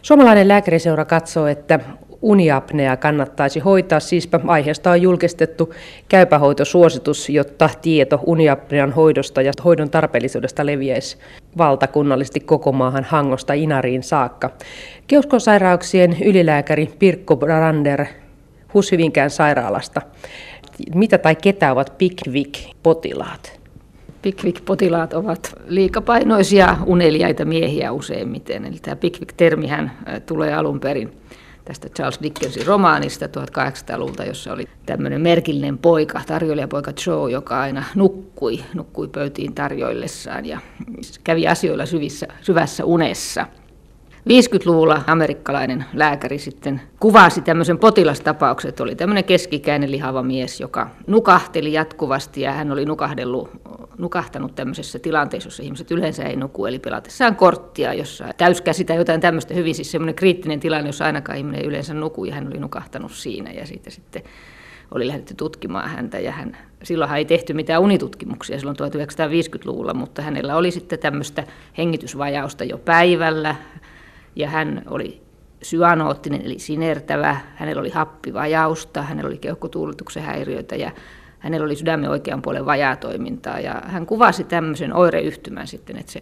Suomalainen lääkäriseura katsoo, että uniapnea kannattaisi hoitaa, siispä aiheesta on julkistettu käypähoitosuositus, jotta tieto uniapnean hoidosta ja hoidon tarpeellisuudesta leviäisi valtakunnallisesti koko maahan Hangosta Inariin saakka. Keuhkosairauksien ylilääkäri Pirkko Brander HUS-Hyvinkään sairaalasta. Mitä tai ketä ovat PICVIC-potilaat? PICVIC-potilaat ovat liikapainoisia uneliaita miehiä useimmiten. Eli tämä PICVIC-termihän tulee alun perin tästä Charles Dickensin romaanista 1800-luvulta, jossa oli tämmöinen merkillinen poika, tarjoilijapoika Joe, joka aina nukkui pöytiin tarjoillessaan ja kävi asioilla syvässä unessa. 50-luvulla amerikkalainen lääkäri sitten kuvasi tämmöisen potilastapauksen, että oli tämmöinen keskikäinen lihava mies, joka nukahteli jatkuvasti ja hän oli nukahtanut tämmöisessä tilanteessa, jossa ihmiset yleensä ei nuku, eli pelatessaan korttia, jossa täyskäsi tai jotain tämmöistä hyvin, siis semmoinen kriittinen tilanne, jossa ainakaan ihminen ei yleensä nuku, ja hän oli nukahtanut siinä, ja siitä sitten oli lähdetty tutkimaan häntä, ja silloinhan ei tehty mitään unitutkimuksia silloin 1950-luvulla, mutta hänellä oli sitten tämmöistä hengitysvajausta jo päivällä, ja hän oli syanoottinen, eli sinertävä, hänellä oli happivajausta, hänellä oli keuhkotuuletuksen häiriöitä, ja hänellä oli sydämen oikean puolen vajaatoimintaa, ja hän kuvasi tämmöisen oireyhtymän sitten, että se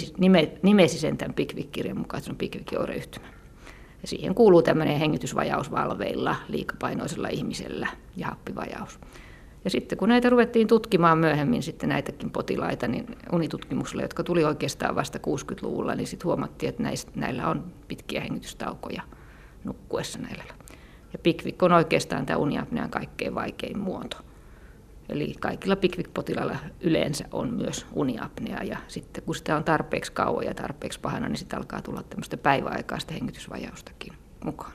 nimesi sen tämän PICVIC-kirjan mukaan, että se on PICVIC-oireyhtymä. Ja siihen kuuluu tämmöinen hengitysvajaus valveilla, liikapainoisella ihmisellä ja happivajaus. Ja sitten kun näitä ruvettiin tutkimaan myöhemmin, sitten näitäkin potilaita, niin unitutkimuksilla, jotka tuli oikeastaan vasta 60-luvulla, niin sitten huomattiin, että näillä on pitkiä hengitystaukoja nukkuessa näillä. Ja PICVIC on oikeastaan tämä uniapnean kaikkein vaikein muoto. Eli kaikilla PICVIC-potilailla yleensä on myös uniapnea, ja sitten kun sitä on tarpeeksi kauan ja tarpeeksi pahana, niin sitten alkaa tulla tämmöistä päiväaikaista hengitysvajaustakin mukaan.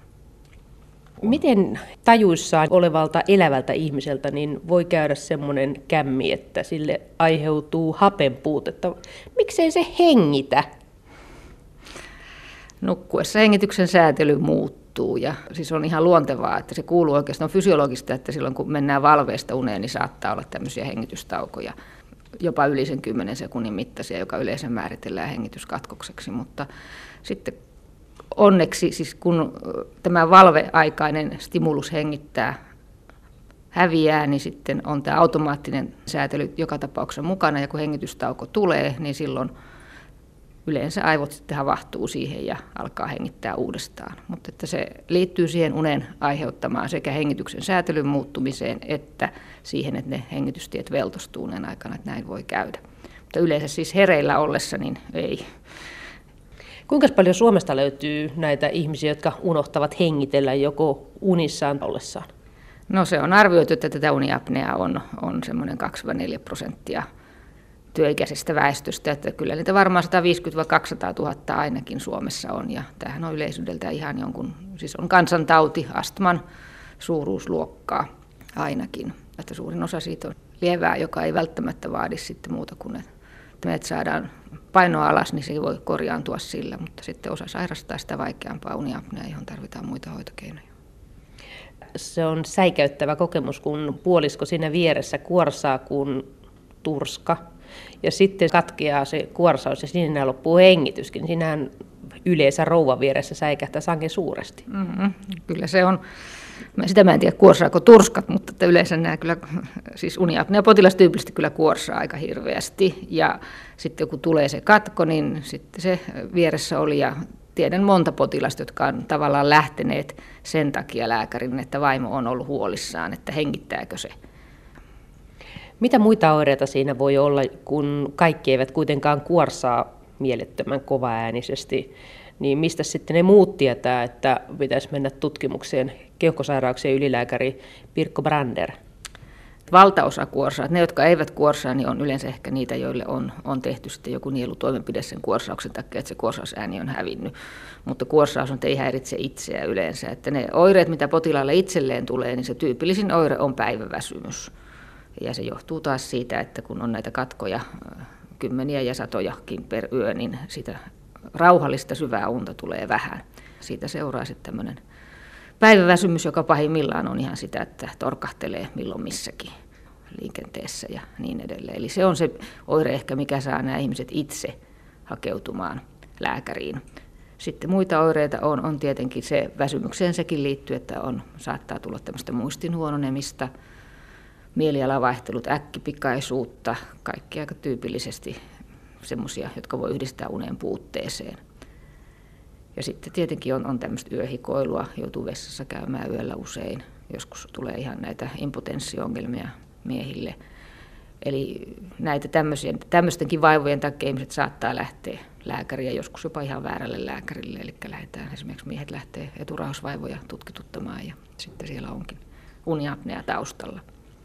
Miten tajuissaan olevalta elävältä ihmiseltä niin voi käydä semmoinen kämmi, että sille aiheutuu hapenpuutetta? Miksei se hengitä? Nukkuessa hengityksen säätely muuttuu, ja siis on ihan luontevaa, että se kuuluu oikeastaan fysiologista, että silloin kun mennään valveesta uneen, niin saattaa olla tämmöisiä hengitystaukoja, jopa yli sen 10 sekunnin mittaisia, joka yleensä määritellään hengityskatkokseksi, mutta sitten onneksi, siis kun tämä valveaikainen stimulus hengittää häviää, niin sitten on tämä automaattinen säätely joka tapauksessa mukana, ja kun hengitystauko tulee, niin silloin yleensä aivot sitten havahtuu siihen ja alkaa hengittää uudestaan. Mutta että se liittyy siihen unen aiheuttamaan sekä hengityksen säätelyn muuttumiseen, että siihen, että ne hengitystiet veltostuu unen aikana, että näin voi käydä. Mutta yleensä siis hereillä ollessa, niin ei. Kuinka paljon Suomesta löytyy näitä ihmisiä, jotka unohtavat hengitellä joko unissaan ollessaan? No se on arvioitu, että tätä uniapneaa on semmoinen 2-4% työikäisestä väestöstä, että kyllä niitä varmaan 150 000–200 000 ainakin Suomessa on, ja tämähän on yleisyydeltään ihan siis on kansantauti, astman suuruusluokkaa ainakin, että suurin osa siitä on lievää, joka ei välttämättä vaadi sitten muuta kuin, että me saadaan painoa alas, niin se ei voi korjaantua sillä, mutta sitten osa sairastaa sitä vaikeampaa uniapneaa, johon tarvitaan muita hoitokeinoja. Se on säikäyttävä kokemus, kun puolisko siinä vieressä kuorsaa kuin turska, ja sitten katkeaa se kuorsaus ja siinä loppuu hengityskin. Siinähän yleensä rouvan vieressä säikähtää sangen suuresti. Kyllä se on. Sitä mä en tiedä, kuorsaako turskat, mutta että yleensä nämä kyllä, siis uniapnea-potilas tyypillisesti kyllä kuorsaa aika hirveästi. Ja sitten kun tulee se katko, niin sitten se vieressä oli, ja tiedän monta potilasta, jotka on tavallaan lähteneet sen takia lääkärin, että vaimo on ollut huolissaan, että hengittääkö se. Mitä muita oireita siinä voi olla, kun kaikki eivät kuitenkaan kuorsaa mielettömän kovaäänisesti, niin mistä sitten ne muut tietää, että pitäisi mennä tutkimukseen? Keuhkosairauksien ylilääkäri Pirkko Brander. Valtaosa kuorsaa, ne jotka eivät kuorsaa, niin on yleensä ehkä niitä, joille on tehty sitten joku nielutoimenpide sen kuorsauksen takia, että se kuorsausääni on hävinnyt. Mutta kuorsaus ei häiritse itseä yleensä, että ne oireet, mitä potilaalle itselleen tulee, niin se tyypillisin oire on päiväväsymys. Ja se johtuu taas siitä, että kun on näitä katkoja kymmeniä ja satojakin per yö, niin sitä rauhallista syvää unta tulee vähän. Siitä seuraa sitten tämmöinen päiväväsymys, joka pahimmillaan on ihan sitä, että torkahtelee milloin missäkin liikenteessä ja niin edelleen. Eli se on se oire ehkä, mikä saa nämä ihmiset itse hakeutumaan lääkäriin. Sitten muita oireita on tietenkin se, väsymykseen sekin liittyy, että saattaa tulla tämmöistä muistin huononemista, mielialavaihtelut, äkkipikaisuutta, kaikki aika tyypillisesti semmoisia, jotka voi yhdistää unen puutteeseen. Ja sitten tietenkin on tämmöistä yöhikoilua, joutuu vessassa käymään yöllä usein. Joskus tulee ihan näitä impotenssiongelmia miehille. Eli näitä tämmöistenkin vaivojen takia ihmiset saattaa lähteä lääkäriä, joskus jopa ihan väärälle lääkärille. Eli lähdetään, esimerkiksi miehet lähtee eturauhasvaivoja tutkituttamaan ja sitten siellä onkin uniapnea taustalla.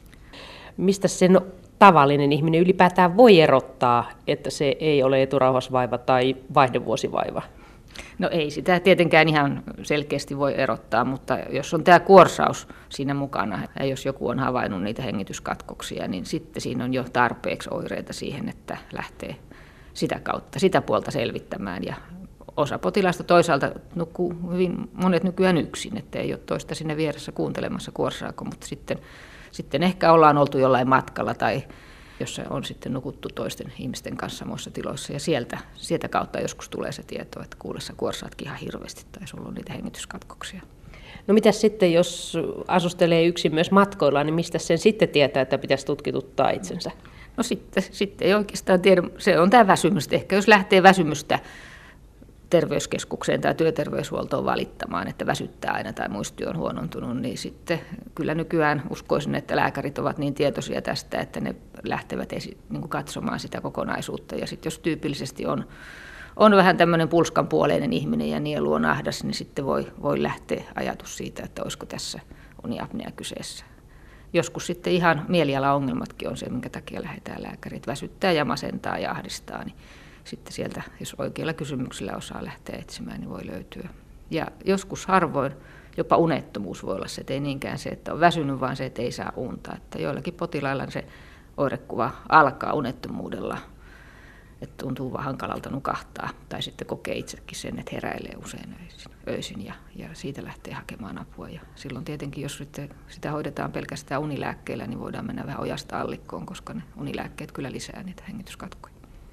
Mistä sen tavallinen ihminen ylipäätään voi erottaa, että se ei ole eturauhasvaiva tai vaihdevuosivaiva? No ei sitä tietenkään ihan selkeästi voi erottaa, mutta jos on tämä kuorsaus siinä mukana ja jos joku on havainnut niitä hengityskatkoksia, niin sitten siinä on jo tarpeeksi oireita siihen, että lähtee sitä kautta, sitä puolta selvittämään. Ja osa potilaista toisaalta nukkuu hyvin monet nykyään yksin, että ei ole toista sinne vieressä kuuntelemassa kuorsaako, mutta sitten ehkä ollaan oltu jollain matkalla tai jossa on sitten nukuttu toisten ihmisten kanssa samoissa tiloissa ja sieltä kautta joskus tulee se tieto, että kuule sä kuorsaatkin ihan hirveästi tai sulla on niitä hengityskatkoksia. No mitäs sitten, jos asustelee yksin myös matkoilla, niin mistä sen sitten tietää, että pitäisi tutkituttaa itsensä? No sitten ei oikeastaan tiedä, se on tämä väsymys. Ehkä jos lähtee väsymystä terveyskeskukseen tai työterveyshuoltoon valittamaan, että väsyttää aina tai muisti on huonontunut, niin sitten kyllä nykyään uskoisin, että lääkärit ovat niin tietoisia tästä, että ne lähtevät niin katsomaan sitä kokonaisuutta. Ja sitten jos tyypillisesti on vähän tämmöinen pulskanpuoleinen ihminen ja nielu on ahdas, niin sitten voi lähteä ajatus siitä, että olisiko tässä uniapnea kyseessä. Joskus sitten ihan mielialaongelmatkin on se, minkä takia lähdetään lääkärit. Väsyttää ja masentaa ja ahdistaa, niin sitten sieltä, jos oikeilla kysymyksillä osaa lähteä etsimään, niin voi löytyä. Ja joskus harvoin jopa unettomuus voi olla se, että ei niinkään se, että on väsynyt, vaan se, että ei saa unta. Että joillakin potilailla se oirekuva alkaa unettomuudella, että tuntuu vaan hankalalta nukahtaa. Tai sitten kokee itsekin sen, että heräilee usein öisin ja siitä lähtee hakemaan apua. Ja silloin tietenkin, jos sitä hoidetaan pelkästään unilääkkeillä, niin voidaan mennä vähän ojasta allikkoon, koska ne unilääkkeet kyllä lisää niitä hengityskatkoja.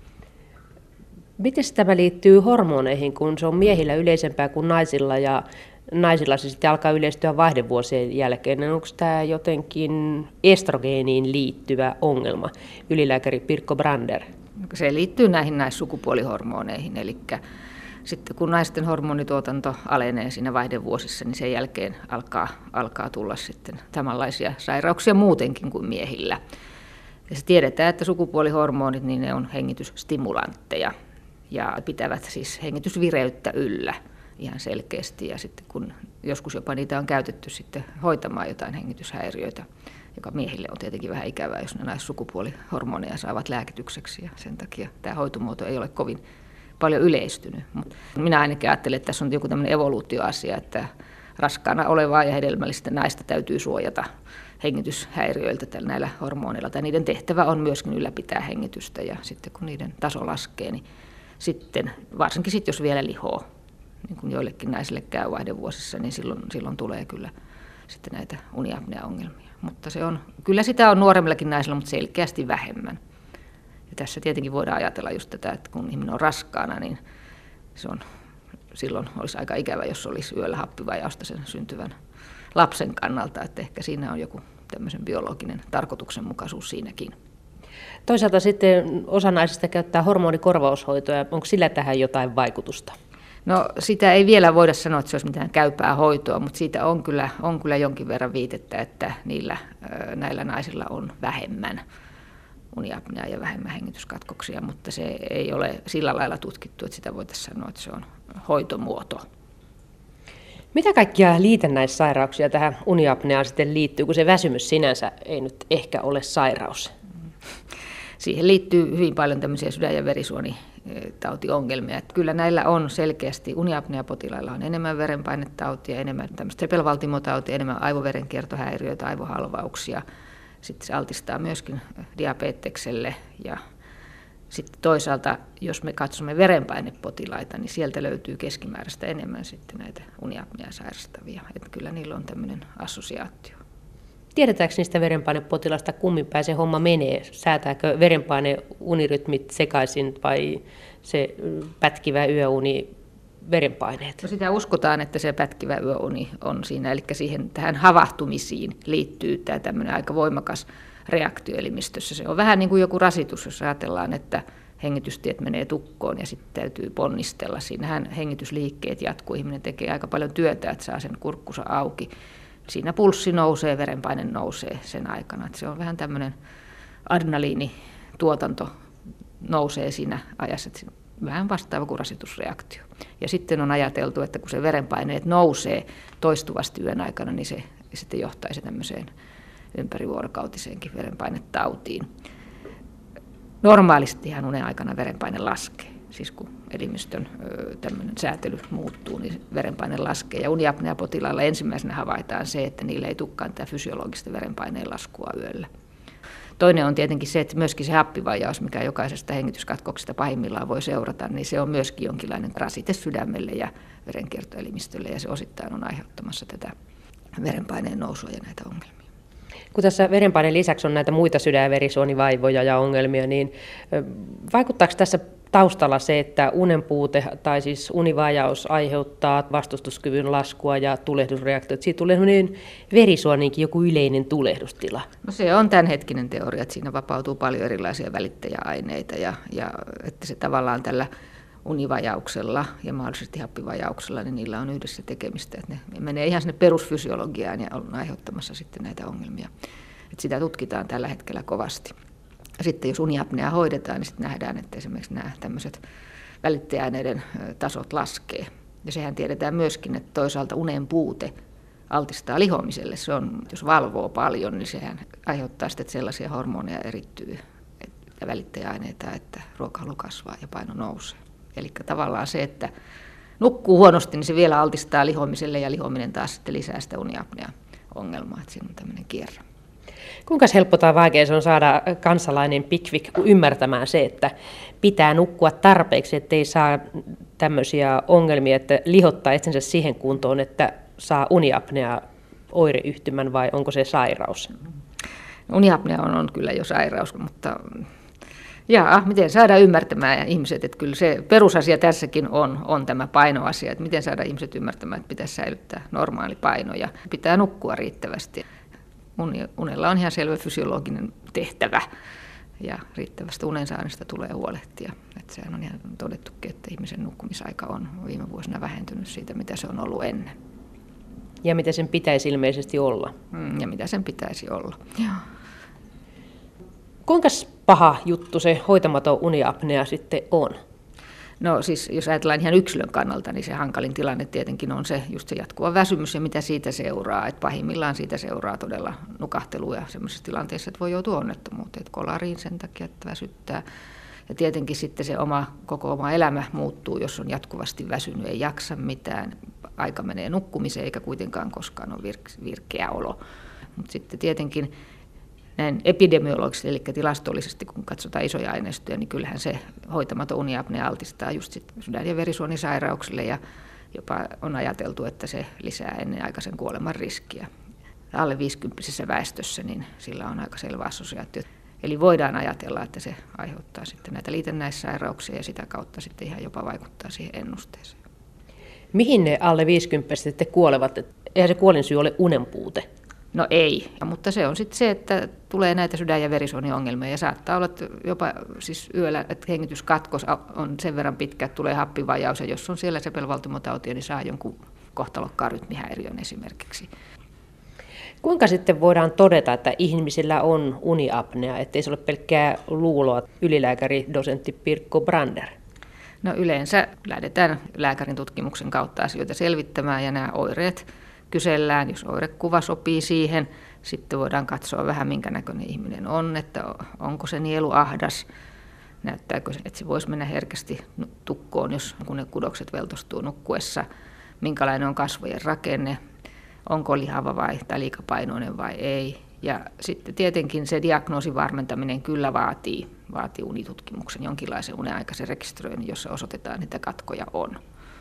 Miten tämä liittyy hormoneihin, kun se on miehillä yleisempää kuin naisilla ja naisilla se sitten alkaa yleistyä vaihdevuosien jälkeen? Onko tämä jotenkin estrogeeniin liittyvä ongelma? Ylilääkäri Pirkko Brander. Se liittyy näihin naissukupuolihormoneihin, eli sitten kun naisten hormonituotanto alenee siinä vaihdevuosissa, niin sen jälkeen alkaa tulla sitten samanlaisia sairauksia muutenkin kuin miehillä. Ja se tiedetään, että sukupuolihormonit niin ne on hengitysstimulanteja ja pitävät siis hengitysvireyttä yllä ihan selkeästi. Ja sitten kun joskus jopa niitä on käytetty sitten hoitamaan jotain hengityshäiriöitä, joka miehille on tietenkin vähän ikävää, jos ne naissukupuolihormoneja saavat lääkitykseksi. Ja sen takia tämä hoitomuoto ei ole kovin paljon yleistynyt. Minä ainakin ajattelen, että tässä on joku tämmöinen evoluutioasia, että raskaana olevaa ja hedelmällistä naista täytyy suojata hengityshäiriöiltä näillä hormoneilla. Tai niiden tehtävä on myöskin ylläpitää hengitystä ja sitten kun niiden taso laskee, niin sitten, varsinkin sitten jos vielä lihoo, niin kuin joillekin naisille käy vaihdevuosissa, niin silloin tulee kyllä sitten näitä uniapnea-ongelmia. Mutta kyllä sitä on nuoremmillakin naisilla, mutta selkeästi vähemmän. Ja tässä tietenkin voidaan ajatella just tätä, että kun ihminen on raskaana, niin silloin olisi aika ikävä, jos olisi yöllä happivajausta sen syntyvän lapsen kannalta, että ehkä siinä on joku tämmöisen biologinen tarkoituksenmukaisuus siinäkin. Toisaalta sitten osa naisista käyttää hormonikorvaushoitoja. Onko sillä tähän jotain vaikutusta? No sitä ei vielä voida sanoa, että se olisi mitään käypää hoitoa, mutta siitä on kyllä jonkin verran viitettä, että näillä naisilla on vähemmän uniapnea ja vähemmän hengityskatkoksia, mutta se ei ole sillä lailla tutkittu, että sitä voitaisiin sanoa, että se on hoitomuoto. Mitä kaikkia liitännäissairauksia tähän uniapneaan sitten liittyy, kun se väsymys sinänsä ei nyt ehkä ole sairaus? Siihen liittyy hyvin paljon tämmöisiä sydän- ja verisuonitautiongelmia. Että kyllä näillä on selkeästi, uniapneapotilailla on enemmän verenpainetautia, enemmän tämmöistä sepelvaltimotautia, enemmän aivoverenkiertohäiriöitä, aivohalvauksia. Sitten se altistaa myöskin diabetekselle ja sitten toisaalta, jos me katsomme verenpainepotilaita, niin sieltä löytyy keskimääräistä enemmän sitten näitä uniapnea sairastavia. Että kyllä niillä on tämmöinen assosiaatio. Tiedetäänkö niistä verenpainepotilaista, kummin päin se homma menee? Säätääkö verenpaine unirytmit sekaisin vai se pätkivä yöuni verenpaineet? No sitä uskotaan, että se pätkivä yöuni on siinä, eli tähän havahtumisiin liittyy tämä tämmöinen aika voimakas reaktio elimistössä. Se on vähän niin kuin joku rasitus, jos ajatellaan, että hengitystiet menee tukkoon ja sitten täytyy ponnistella. Siinähän hengitysliikkeet jatkuu, ihminen tekee aika paljon työtä, että saa sen kurkkunsa auki. Siinä pulssi nousee, verenpaine nousee sen aikana. Että se on vähän tämmöinen adrenaliinituotanto nousee siinä ajassa, että vähän vastaava kuin rasitusreaktio. Ja sitten on ajateltu, että kun se verenpaineet nousee toistuvasti yön aikana, niin se sitten johtaisi tämmöiseen ympärivuorokautiseenkin verenpainetautiin. Normaalistihan unen aikana verenpaine laskee. Siis kun elimistön tämmöinen säätely muuttuu, niin verenpaine laskee. Ja uniapneapotilailla ensimmäisenä havaitaan se, että niillä ei tulekaan tätä fysiologista verenpaineen laskua yöllä. Toinen on tietenkin se, että myöskin se happivajaus, mikä jokaisesta hengityskatkoksesta pahimmillaan voi seurata, niin se on myöskin jonkinlainen rasite sydämelle ja verenkiertoelimistölle, ja se osittain on aiheuttamassa tätä verenpaineen nousua ja näitä ongelmia. Kun tässä verenpaineen lisäksi on näitä muita sydän- ja verisuonivaivoja ja ongelmia, niin vaikuttaako tässä taustalla se, että unen puute tai siis univajaus aiheuttaa vastustuskyvyn laskua ja tulehdusreaktiot? Siitä tulee verisuoniinkin joku yleinen tulehdustila. No se on tämänhetkinen teoria, että siinä vapautuu paljon erilaisia välittäjäaineita ja että se tavallaan tällä univajauksella ja mahdollisesti happivajauksella, niin niillä on yhdessä tekemistä. Että ne menee ihan sinne perusfysiologiaan ja on aiheuttamassa sitten näitä ongelmia. Että sitä tutkitaan tällä hetkellä kovasti. Sitten jos uniapnea hoidetaan, niin sitten nähdään, että esimerkiksi nämä tämmöiset välittäjäaineiden tasot laskee. Ja sehän tiedetään myöskin, että toisaalta unen puute altistaa lihomiselle. Se on, jos valvoo paljon, niin sehän aiheuttaa sitten, että sellaisia hormoneja erittyy ja välittäjäaineita, että ruokahalu kasvaa ja paino nousee. Eli tavallaan se, että nukkuu huonosti, niin se vielä altistaa lihomiselle ja lihominen taas sitten lisää sitä uniapnea-ongelmaa. Että siinä on tämmöinen kierre. Kuinka helppo tai vaikea se on saada kansalainen pikvik ymmärtämään se, että pitää nukkua tarpeeksi, ettei saa tämmöisiä ongelmia, että lihottaa itsensä siihen kuntoon, että saa uniapnea oireyhtymän vai onko se sairaus? Uniapnea on kyllä jo sairaus, mutta miten saada ymmärtämään ihmiset, että kyllä se perusasia tässäkin on tämä painoasia, että miten saada ihmiset ymmärtämään, että pitäisi säilyttää normaali paino ja pitää nukkua riittävästi. Unella on ihan selvä fysiologinen tehtävä ja riittävästä unensaannista tulee huolehtia. Että sehän on ihan todettukin, että ihmisen nukkumisaika on viime vuosina vähentynyt siitä, mitä se on ollut ennen. Ja mitä sen pitäisi ilmeisesti olla. Ja mitä sen pitäisi olla. Kuinka paha juttu se hoitamaton uniapnea sitten on? No siis jos ajatellaan ihan yksilön kannalta, niin se hankalin tilanne tietenkin on se, just se jatkuva väsymys ja mitä siitä seuraa. Että pahimmillaan siitä seuraa todella nukahtelua sellaisessa tilanteessa, että voi joutua onnettomuuteen, että kolariin sen takia, että väsyttää. Ja tietenkin sitten se koko oma elämä muuttuu, jos on jatkuvasti väsynyt, ei jaksa mitään. Aika menee nukkumiseen eikä kuitenkaan koskaan ole virkeä olo. Mutta sitten tietenkin näin epidemiologisesti, eli tilastollisesti, kun katsotaan isoja aineistoja, niin kyllähän se hoitamaton uniapnea altistaa just sit sydän- ja verisuonisairauksille ja jopa on ajateltu, että se lisää ennenaikaisen kuoleman riskiä. Alle 50-vuotiaassa väestössä niin sillä on aika selvä assosiaatio. Eli voidaan ajatella, että se aiheuttaa sitten näitä liitännäissairauksia ja sitä kautta sitten ihan jopa vaikuttaa siihen ennusteeseen. Mihin ne alle 50-vuotiaat sitten kuolevat? Eihän se kuolinsyy ole unenpuute. No ei, mutta se on sitten se, että tulee näitä sydän- ja verisuoniongelmia ja saattaa olla että jopa siis yöllä, että hengityskatkos on sen verran pitkä, että tulee happivajaus ja jos on siellä sepelvaltimotautia, niin saa jonkun kohtalokkaan rytmihäiriön esimerkiksi. Kuinka sitten voidaan todeta, että ihmisillä on uniapnea, ettei se ole pelkkää luuloa? Ylilääkäri dosentti Pirkko Brander. No yleensä lähdetään lääkärin tutkimuksen kautta asioita selvittämään ja nämä oireet kysellään, jos oirekuva sopii siihen. Sitten voidaan katsoa vähän, minkä näköinen ihminen on, että onko se nielu ahdas, näyttääkö, että se voisi mennä herkästi tukkoon, kun ne kudokset veltostuu nukkuessa, minkälainen on kasvojen rakenne, onko lihava tai liikapainoinen vai ei. Ja sitten tietenkin se diagnoosin varmentaminen kyllä vaatii unitutkimuksen, jonkinlaisen unenaikaisen rekisteröinnin, jossa osoitetaan, että katkoja on.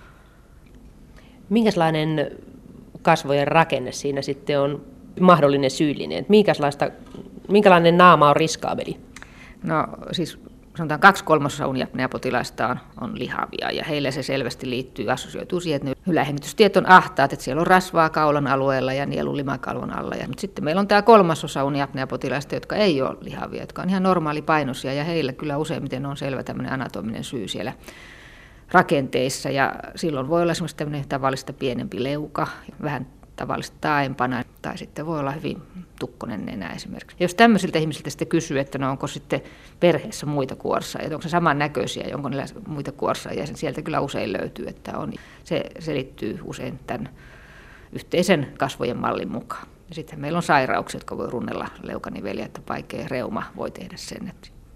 Minkälainen kasvojen rakenne siinä sitten on mahdollinen syyllinen? Minkälainen naama on riskaabeli? No siis sanotaan 2/3 uniapneapotilaista on lihavia, ja heillä se selvästi assosioituu siihen, että ylähengitystiet on ahtaat, että siellä on rasvaa kaulan alueella ja nielu limakalvon alla. Mutta sitten meillä on tämä 1/3 uniapneapotilaista, jotka ei ole lihavia, jotka on ihan normaalipainoisia, ja heillä kyllä useimmiten on selvä tämmöinen anatominen syy siellä rakenteissa, ja silloin voi olla esimerkiksi tämmöinen tavallista pienempi leuka, vähän tavallista taaempana, tai sitten voi olla hyvin tukkonen nenä esimerkiksi. Jos tämmöisiltä ihmisiltä sitten kysyy, että no onko sitten perheessä muita kuorssaajia, onko se samannäköisiä, onko niillä muita kuorssaajia, sieltä kyllä usein löytyy, että on. Se selittyy usein tämän yhteisen kasvojen mallin mukaan. Ja sitten meillä on sairauksia, jotka voi runnella leukaniveliä, että vaikea reuma voi tehdä sen.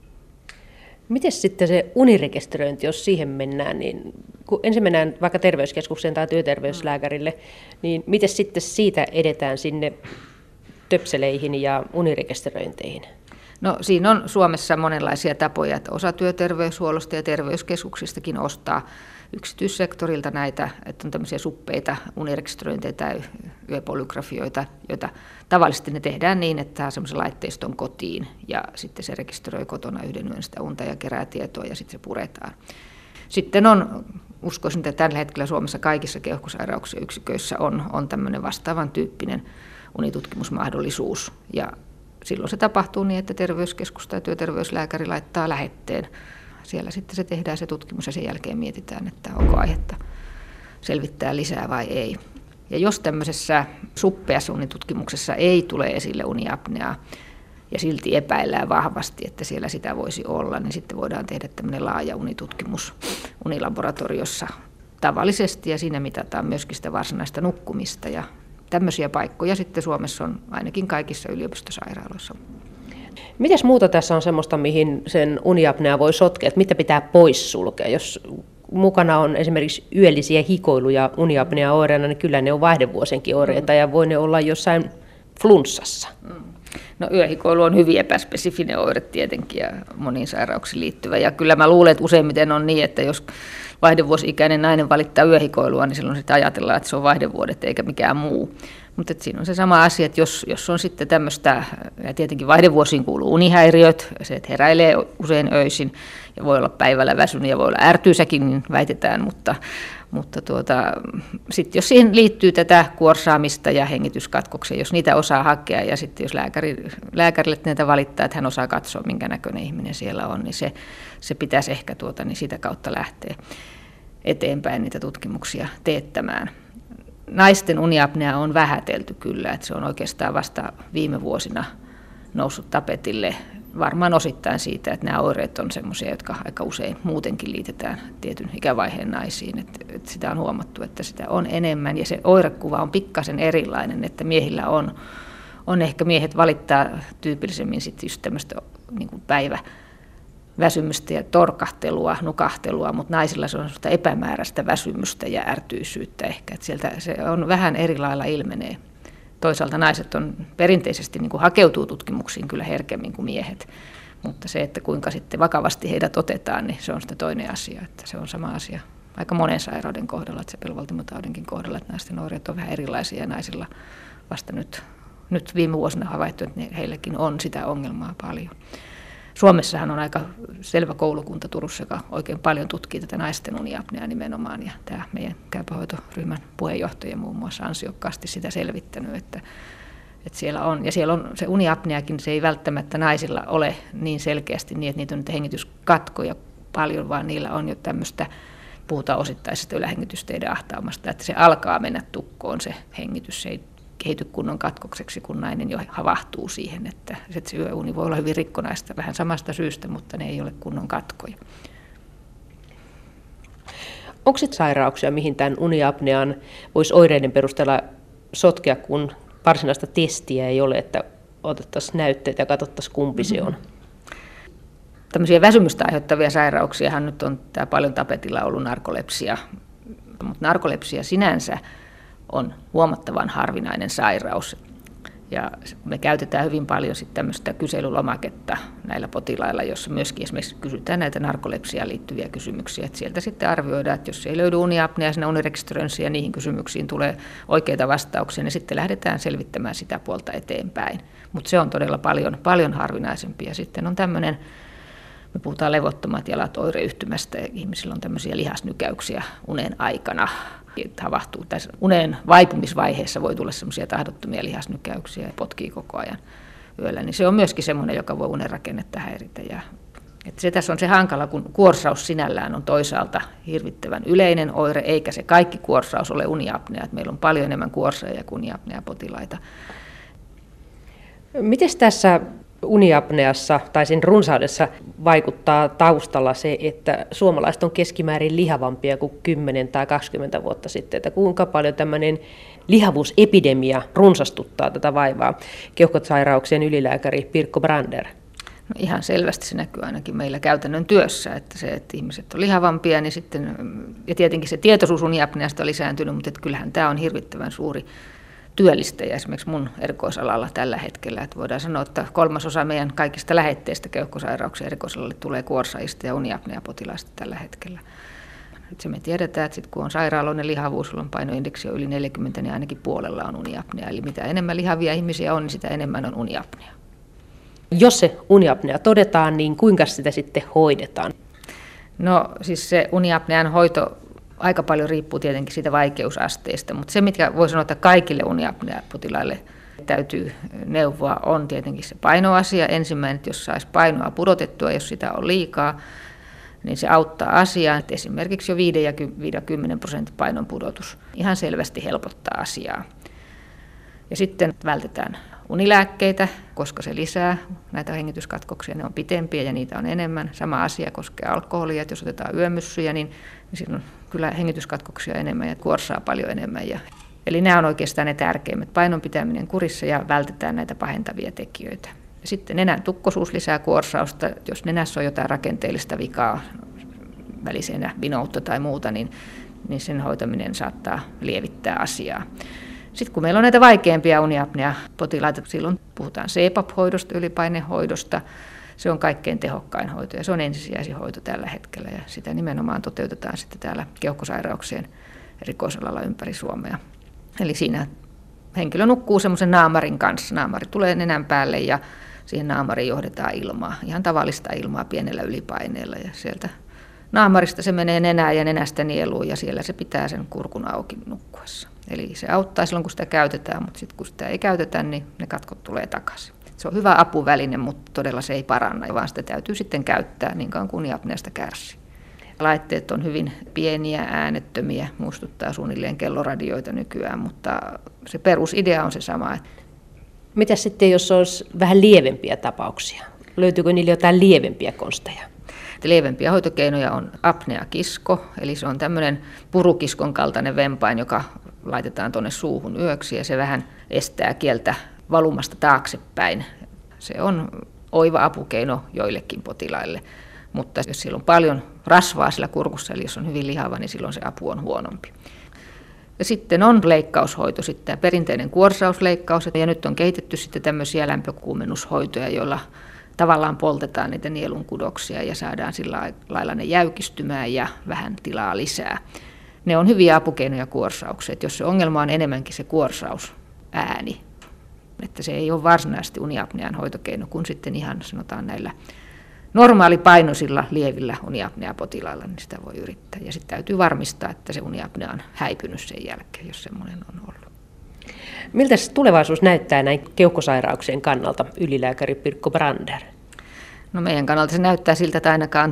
Miten sitten se unirekisteröinti, jos siihen mennään, niin kun ensin mennään vaikka terveyskeskukseen tai työterveyslääkärille, niin miten sitten siitä edetään sinne töpseleihin ja unirekisteröinteihin? No siinä on Suomessa monenlaisia tapoja, että osa työterveyshuollosta ja terveyskeskuksistakin ostaa yksityissektorilta näitä, että on tämmöisiä suppeita unirekisteröintejä tai yöpolygrafioita, joita tavallisesti ne tehdään niin, että saa semmoisen laitteiston kotiin ja sitten se rekisteröi kotona yhden yön sitä unta ja kerää tietoa ja sitten se puretaan. Sitten uskoisin, että tällä hetkellä Suomessa kaikissa keuhkosairauksien yksiköissä on tämmöinen vastaavan tyyppinen unitutkimusmahdollisuus, ja silloin se tapahtuu niin, että terveyskeskus tai työterveyslääkäri laittaa lähetteen. Siellä sitten se tehdään se tutkimus ja sen jälkeen mietitään, että onko aihetta selvittää lisää vai ei. Ja jos tämmöisessä suppeassa unitutkimuksessa ei tule esille uniapneaa ja silti epäillään vahvasti, että siellä sitä voisi olla, niin sitten voidaan tehdä tämmöinen laaja unitutkimus unilaboratoriossa tavallisesti, ja siinä mitataan myöskin sitä varsinaista nukkumista. Ja tämmöisiä paikkoja sitten Suomessa on ainakin kaikissa yliopistosairaaloissa. Mitäs muuta tässä on semmoista, mihin sen uniapnea voi sotkea, että mitä pitää poissulkea? Jos mukana on esimerkiksi yöllisiä hikoiluja uniapnea-oireina, niin kyllä ne on vaihdevuosenkin oireita ja voi ne olla jossain flunssassa. No yöhikoilu on hyvin epäspesifinen oire tietenkin ja moniin sairauksiin liittyvä. Ja kyllä mä luulen, että useimmiten on niin, että jos vaihdevuosi-ikäinen nainen valittaa yöhikoilua, niin silloin sitten ajatellaan, että se on vaihdevuodet eikä mikään muu. Mutta siinä on se sama asia, että jos on sitten tämmöistä, ja tietenkin vaihdevuosiin kuuluu unihäiriöt, se, että heräilee usein öisin ja voi olla päivällä väsynyt ja voi olla ärtyisäkin, niin väitetään, mutta sitten jos siihen liittyy tätä kuorsaamista ja hengityskatkoksia, jos niitä osaa hakea ja sitten jos lääkärille näitä valittaa, että hän osaa katsoa, minkä näköinen ihminen siellä on, niin se pitäisi ehkä niin sitä kautta lähteä eteenpäin niitä tutkimuksia teettämään. Naisten uniapnea on vähätelty kyllä, että se on oikeastaan vasta viime vuosina noussut tapetille, varmaan osittain siitä, että nämä oireet on sellaisia, jotka aika usein muutenkin liitetään tietyn ikävaiheen naisiin, että sitä on huomattu, että sitä on enemmän ja se oirekuva on pikkasen erilainen, että miehillä on ehkä miehet valittaa tyypillisemmin sitten just tämmöistä niin kuin päiväväsymystä ja torkahtelua, nukahtelua, mutta naisilla se on sellaista epämääräistä väsymystä ja ärtyisyyttä ehkä, että sieltä se on vähän eri lailla ilmenee. Toisaalta naiset on perinteisesti niin kuin hakeutuu tutkimuksiin kyllä herkemmin kuin miehet, mutta se, että kuinka sitten vakavasti heidät otetaan, niin se on sitten toinen asia, että se on sama asia aika monen sairauden kohdalla, että se pelivaltimotaudenkin kohdalla, että naisten oireet on vähän erilaisia ja naisilla vasta nyt viime vuosina havaittu, että heilläkin on sitä ongelmaa paljon. Suomessahan on aika selvä koulukunta Turussa, joka oikein paljon tutkii tätä naisten uniapneaa nimenomaan, ja tämä meidän käypähoitoryhmän puheenjohtaja muun muassa ansiokkaasti sitä selvittänyt, että siellä on, ja siellä on se uniapneakin, se ei välttämättä naisilla ole niin selkeästi niin, että niitä on nyt hengityskatkoja paljon, vaan niillä on jo tämmöistä, puhutaan osittaisesta ylähengitysteiden ahtaamasta, että se alkaa mennä tukkoon se hengitys, se ei kehity kunnon katkokseksi, kun nainen jo havahtuu siihen, että se yöuni voi olla hyvin rikkonaista vähän samasta syystä, mutta ne ei ole kunnon katkoja. Onko sitten sairauksia, mihin tämän uniapnean voisi oireiden perusteella sotkea, kun varsinaista testiä ei ole, että otettaisiin näytteitä ja katsottaisiin kumpi se on? Tämmöisiä väsymystä aiheuttavia sairauksiahan nyt on tää paljon tapetilla ollut narkolepsia, mutta narkolepsia sinänsä on huomattavan harvinainen sairaus. Ja me käytetään hyvin paljon sitten tämmöistä kyselylomaketta näillä potilailla, jossa myöskin esimerkiksi kysytään näitä narkolepsiaan liittyviä kysymyksiä. Että sieltä sitten arvioidaan, että jos ei löydy uniapnea siinä unirekisteröinnissä ja niihin kysymyksiin tulee oikeita vastauksia, niin sitten lähdetään selvittämään sitä puolta eteenpäin. Mutta se on todella paljon harvinaisempi. Ja sitten on tämmöinen Me puhutaan levottomat jalat oireyhtymästä ja ihmisillä on tämmöisiä lihasnykäyksiä unen aikana. Havahtuu tässä unen vaipumisvaiheessa voi tulla semmoisia tahdottomia lihasnykäyksiä ja potkii koko ajan yöllä, niin se on myöskin semmoinen, joka voi unen rakennetta häiritä. Että se tässä on se hankala, kun kuorsaus sinällään on toisaalta hirvittävän yleinen oire, eikä se kaikki kuorsaus ole uniapnea. Että meillä on paljon enemmän kuorsaajia kuin uniapnea-potilaita. Miten tässä uniapneassa tai sen runsaudessa vaikuttaa taustalla se, että suomalaiset on keskimäärin lihavampia kuin 10 tai 20 vuotta sitten? Että kuinka paljon tämmöinen lihavuusepidemia runsastuttaa tätä vaivaa? Keuhkosairauksien ylilääkäri Pirkko Brander. No ihan selvästi se näkyy ainakin meillä käytännön työssä, että se, että ihmiset on lihavampia, niin sitten, ja tietenkin se tietoisuus uniapneasta on lisääntynyt, mutta että kyllähän tämä on hirvittävän suuri työllistäjä esimerkiksi mun erikoisalalla tällä hetkellä. Että voidaan sanoa, että 3/3 meidän kaikista lähetteistä keuhkosairauksien erikoisalalle tulee kuorsaajista ja uniapneapotilaista tällä hetkellä. Nyt se me tiedetään, että sit kun on sairaaloinen lihavuus, sulla on painoindeksi on yli 40, niin ainakin puolella on uniapnea. Eli mitä enemmän lihavia ihmisiä on, niin sitä enemmän on uniapnea. Jos se uniapnea todetaan, niin kuinka sitä sitten hoidetaan? No siis se uniapnean hoito aika paljon riippuu tietenkin siitä vaikeusasteesta, mutta se, mitkä voi sanoa, että kaikille uniapnea-potilaille täytyy neuvoa, on tietenkin se painoasia. Ensimmäinen, että jos saisi painoa pudotettua, jos sitä on liikaa, niin se auttaa asiaa. Esimerkiksi jo 5-10% painon pudotus ihan selvästi helpottaa asiaa. Ja sitten vältetään unilääkkeitä, koska se lisää näitä hengityskatkoksia, ne on pitempiä ja niitä on enemmän. Sama asia koskee alkoholia, että jos otetaan yömyssyjä, niin silloin kyllä hengityskatkoksia enemmän ja kuorsaa paljon enemmän. Eli nämä on oikeastaan ne tärkeimmät. Painon pitäminen kurissa ja vältetään näitä pahentavia tekijöitä. Sitten nenän tukkosuus lisää kuorsausta. Jos nenässä on jotain rakenteellista vikaa, välisenä vinoutta tai muuta, niin sen hoitaminen saattaa lievittää asiaa. Sitten kun meillä on näitä vaikeampia uniapnea-potilaita, silloin puhutaan CPAP-hoidosta, ylipainehoidosta. Se on kaikkein tehokkain hoito ja se on ensisijaisin hoito tällä hetkellä ja sitä nimenomaan toteutetaan sitten täällä keuhkosairauksien erikoisalalla ympäri Suomea. Eli siinä henkilö nukkuu semmoisen naamarin kanssa. Naamari tulee nenän päälle ja siihen naamariin johdetaan ilmaa, ihan tavallista ilmaa pienellä ylipaineella ja sieltä naamarista se menee nenään ja nenästä nieluun ja siellä se pitää sen kurkun auki nukkuessa. Eli se auttaa silloin, kun sitä käytetään, mutta sitten kun sitä ei käytetä, niin ne katkot tulee takaisin. Se on hyvä apuväline, mutta todella se ei paranna, vaan sitä täytyy sitten käyttää niin kauan kuin uniapneasta kärsii. Laitteet on hyvin pieniä, äänettömiä, muistuttaa suunnilleen kelloradioita nykyään, mutta se perusidea on se sama. Mitäs sitten, jos olisi vähän lievempiä tapauksia? Löytyykö niille jotain lievempiä konsteja? Lievempiä hoitokeinoja on apneakisko, eli se on tämmöinen purukiskon kaltainen vempain, joka laitetaan tuonne suuhun yöksi ja se vähän estää kieltä valumasta taaksepäin. Se on oiva apukeino joillekin potilaille, mutta jos siellä on paljon rasvaa sillä kurkussa, eli jos on hyvin lihava, niin silloin se apu on huonompi. Ja sitten on leikkaushoito, sitten tämä perinteinen kuorsausleikkaus, ja nyt on kehitetty sitten tämmöisiä lämpökuumennushoitoja, joilla tavallaan poltetaan niitä nielun kudoksia ja saadaan sillä lailla ne jäykistymään ja vähän tilaa lisää. Ne on hyviä apukeinoja kuorsaukseen, että jos se ongelma on enemmänkin se kuorsausääni, että se ei ole varsinaisesti uniapnean hoitokeino, kun sitten ihan sanotaan näillä normaalipainoisilla lievillä uniapnea-potilailla, niin sitä voi yrittää. Ja sitten täytyy varmistaa, että se uniapnea on häipynyt sen jälkeen, jos semmoinen on ollut. Miltä tulevaisuus näyttää näin keuhkosairauksien kannalta, ylilääkäri Pirkko Brander? No meidän kannalta se näyttää siltä, että ainakaan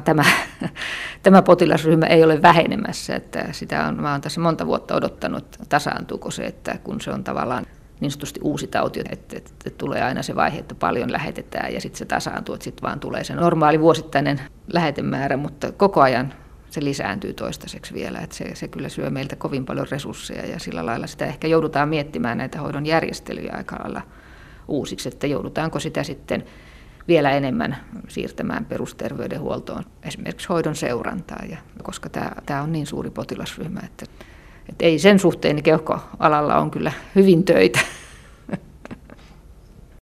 tämä potilasryhmä ei ole vähenemässä. Että mä olen tässä monta vuotta odottanut, että tasaantuuko se, että kun se on tavallaan niin sanotusti uusi tauti, että tulee aina se vaihe, että paljon lähetetään ja sitten se tasaantuu, että sitten vaan tulee se normaali vuosittainen lähetemäärä, mutta koko ajan se lisääntyy toistaiseksi vielä, että se kyllä syö meiltä kovin paljon resursseja ja sillä lailla sitä ehkä joudutaan miettimään näitä hoidon järjestelyjä aika lailla uusiksi, että joudutaanko sitä sitten vielä enemmän siirtämään perusterveydenhuoltoon, esimerkiksi hoidon seurantaa, koska tämä on niin suuri potilasryhmä, että ei sen suhteen niin keuhkoalalla on kyllä hyvin töitä.